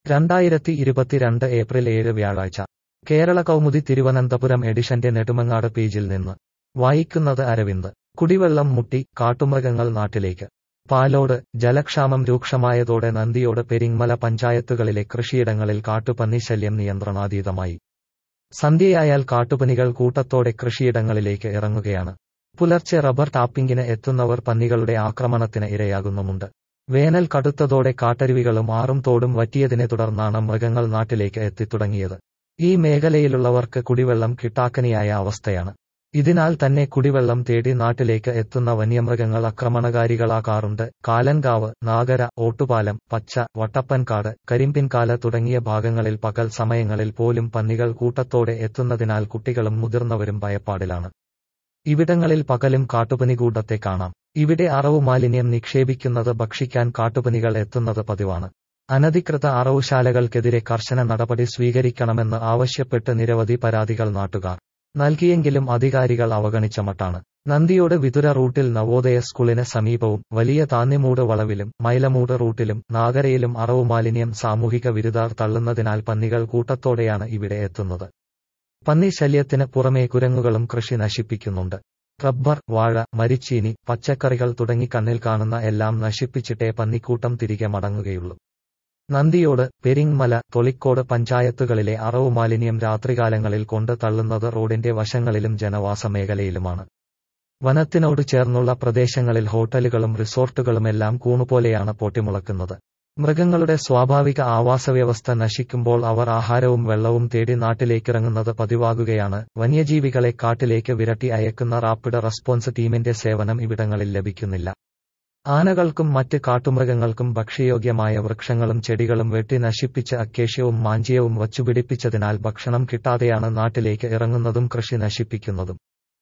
2022 April 7 വ്യാഴാഴ്ച കേരള കൗമുദി തിരുവനന്തപുരം എഡിഷന്റെ നെടുമങ്ങാട് പേജിൽ നിന്ന് വായിക്കുന്നത് അരവിന്ദ്. കുടിവെള്ളം മുട്ടി, കാട്ടുമൃഗങ്ങൾ നാട്ടിലേക്ക്. പാലോട്. ജലക്ഷാമം രൂക്ഷമായതോടെ നന്ദിയോട് പെരിങ്ങമല പഞ്ചായത്തുകളിലെ കൃഷിയിടങ്ങളിൽ കാട്ടുപന്നി ശല്യം നിയന്ത്രണാതീതമായി. സന്ധ്യയായാൽ കാട്ടുപന്നികൾ കൂട്ടത്തോടെ കൃഷിയിടങ്ങളിലേക്ക് ഇറങ്ങുകയാണ്. പുലർച്ചെ റബ്ബർ ടാപ്പിംഗിന് എത്തുന്നവർ പന്നികളുടെ ആക്രമണത്തിന് ഇരയാകുന്നുമുണ്ട്. വേനൽ കടുത്തതോടെ കാട്ടരുവികളും ആറും തോടും വറ്റിയതിനെ തുടർന്നാണ് മൃഗങ്ങൾ നാട്ടിലേക്ക് എത്തിത്തുടങ്ങിയത്. ഈ മേഖലയിലുള്ളവർക്ക് കുടിവെള്ളം കിട്ടാക്കനിയായ അവസ്ഥയാണ്. ഇതിനാൽ തന്നെ കുടിവെള്ളം തേടി നാട്ടിലേക്ക് എത്തുന്ന വന്യമൃഗങ്ങൾ ആക്രമണകാരികളാകാറുണ്ട്. കാലൻകാവ്, നാഗര, ഓട്ടുപാലം, പച്ച, വട്ടപ്പൻകാട്, കരിമ്പിൻകാല തുടങ്ങിയ ഭാഗങ്ങളിൽ പകൽ സമയങ്ങളിൽ പോലും പന്നികൾ കൂട്ടത്തോടെ എത്തുന്നതിനാൽ കുട്ടികളും മുതിർന്നവരും ഭയപ്പാടിലാണ്. ഇവിടങ്ങളിൽ പകലും കാട്ടുപന്നിക്കൂട്ടത്തെ കാണാം. ഇവിടെ അറവുമാലിന്യം നിക്ഷേപിക്കുന്നത് ഭക്ഷിക്കാൻ കാട്ടുപന്നികൾ എത്തുന്നത് പതിവാണ്. അനധികൃത അറവുശാലകൾക്കെതിരെ കർശന നടപടി സ്വീകരിക്കണമെന്ന് ആവശ്യപ്പെട്ട് നിരവധി പരാതികൾ നാട്ടുകാർ നൽകിയെങ്കിലും അധികാരികൾ അവഗണിച്ച മട്ടാണ്. നന്ദിയോട് വിതുര റൂട്ടിൽ നവോദയ സ്കൂളിന് സമീപവും വലിയ താന്നിമൂട് വളവിലും മൈലമൂട് റൂട്ടിലും നാഗരയിലും അറവുമാലിന്യം സാമൂഹിക വിരുദ്ധർ തള്ളുന്നതിനാൽ പന്നികൾ കൂട്ടത്തോടെയാണ് ഇവിടെ എത്തുന്നത്. പന്നി ശല്യത്തിന് പുറമേ കുരങ്ങുകളും കൃഷി നശിപ്പിക്കുന്നുണ്ട്. റബ്ബർ, വാഴ, മരിച്ചീനി, പച്ചക്കറികൾ തുടങ്ങി കണ്ണിൽ കാണുന്ന എല്ലാം നശിപ്പിച്ചിട്ടേ പന്നിക്കൂട്ടം തിരികെ മടങ്ങുകയുള്ളൂ. നന്ദിയോട്, പെരിങ്ങമല, തൊളിക്കോട് പഞ്ചായത്തുകളിലെ അറവുമാലിന്യം രാത്രികാലങ്ങളിൽ കൊണ്ട് തള്ളുന്നത് റോഡിന്റെ വശങ്ങളിലും ജനവാസ മേഖലയിലുമാണ്. വനത്തിനോട് ചേർന്നുള്ള പ്രദേശങ്ങളിൽ ഹോട്ടലുകളും റിസോർട്ടുകളുമെല്ലാം കൂണുപോലെയാണ് പൊട്ടിമുളക്കുന്നത്. മൃഗങ്ങളുടെ സ്വാഭാവിക ആവാസവ്യവസ്ഥ നശിക്കുമ്പോൾ അവർ ആഹാരവും വെള്ളവും തേടി നാട്ടിലേക്കിറങ്ങുന്നത് പതിവാകുകയാണ്. വന്യജീവികളെ കാട്ടിലേക്ക് വിരട്ടി അയക്കുന്ന റാപ്പിഡ് റെസ്പോൺസ് ടീമിന്റെ സേവനം ഇവിടങ്ങളിൽ ലഭിക്കുന്നില്ല. ആനകൾക്കും മറ്റ് കാട്ടുമൃഗങ്ങൾക്കും ഭക്ഷ്യയോഗ്യമായ വൃക്ഷങ്ങളും ചെടികളും വെട്ടി നശിപ്പിച്ച് അക്കേഷ്യവും മാഞ്ചിയവും വച്ചുപിടിപ്പിച്ചതിനാൽ ഭക്ഷണം കിട്ടാതെയാണ് നാട്ടിലേക്ക് ഇറങ്ങുന്നതും കൃഷി നശിപ്പിക്കുന്നതും.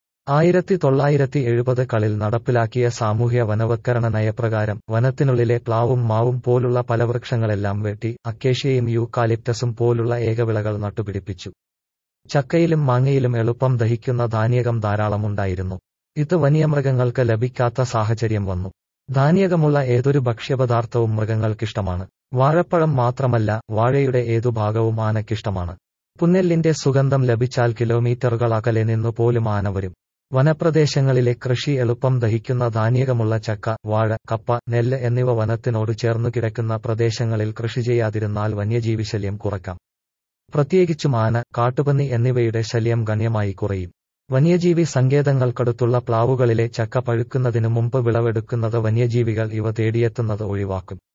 1970കളിൽ നടപ്പിലാക്കിയ സാമൂഹ്യ വനവത്കരണ നയപ്രകാരം വനത്തിനുള്ളിലെ പ്ലാവും മാവും പോലുള്ള പല വൃക്ഷങ്ങളെല്ലാം വെട്ടി അക്കേഷ്യയും യൂക്കാലിപ്റ്റസും പോലുള്ള ഏകവിളകൾ നട്ടുപിടിപ്പിച്ചു. ചക്കയിലും മാങ്ങയിലും എളുപ്പം ദഹിക്കുന്ന ധാന്യകം ധാരാളമുണ്ടായിരുന്നു. ഇത് വന്യമൃഗങ്ങൾക്ക് ലഭിക്കാത്ത സാഹചര്യം വന്നു. ധാന്യകമുള്ള ഏതൊരു ഭക്ഷ്യപദാർത്ഥവും മൃഗങ്ങൾക്കിഷ്ടമാണ്. വാഴപ്പഴം മാത്രമല്ല, വാഴയുടെ ഏതു ഭാഗവും ആനയ്ക്കിഷ്ടമാണ്. പുന്നെല്ലിന്റെ സുഗന്ധം ലഭിച്ചാൽ കിലോമീറ്ററുകൾ അകലെ നിന്നു പോലും ആന വരും. വനപ്രദേശങ്ങളിലെ കൃഷി എളുപ്പം ദഹിക്കുന്ന ധാന്യകമുള്ള ചക്ക, വാഴ, കപ്പ, നെല്ല് എന്നിവ വനത്തിനോട് ചേർന്നു കിടക്കുന്ന പ്രദേശങ്ങളിൽ കൃഷി ചെയ്യാതിരുന്നാൽ വന്യജീവി ശല്യം കുറയ്ക്കാം. പ്രത്യേകിച്ചും ആന, കാട്ടുപന്നി എന്നിവയുടെ ശല്യം ഗണ്യമായി കുറയും. വന്യജീവി സങ്കേതങ്ങൾക്കടുത്തുള്ള പ്ലാവുകളിലെ ചക്ക പഴുക്കുന്നതിനു മുമ്പ് വിളവെടുക്കുന്നത് വന്യജീവികൾ ഇവ തേടിയെത്തുന്നത് ഒഴിവാക്കും.